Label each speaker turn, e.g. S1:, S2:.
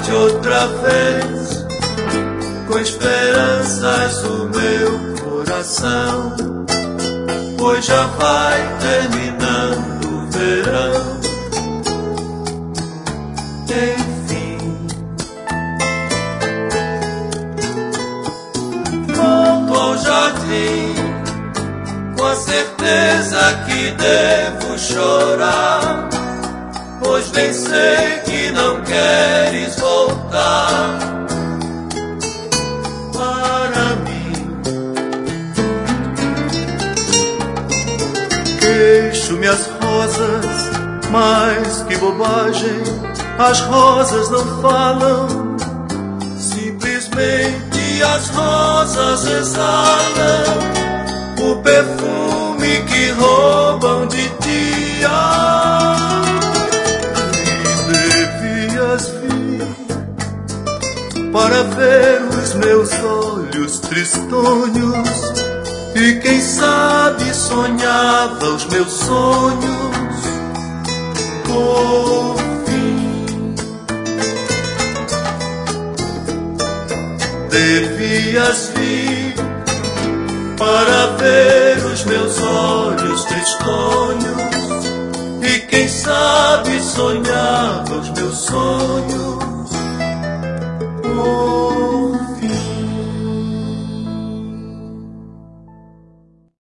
S1: noite outra vez, com esperanças o meu coração, pois já vai terminando o verão. Enfim, volto ao jardim, com a certeza que devo chorar, pois bem sei que não queres voltar para mim. Queixo-me as rosas, mas que bobagem, as rosas não falam, simplesmente as rosas exalam o perfume que roubam de ti. Para ver os meus olhos tristonhos, e quem sabe sonhava os meus sonhos por fim. Devias vir para ver os meus olhos tristonhos, e quem sabe sonhava os meus sonhos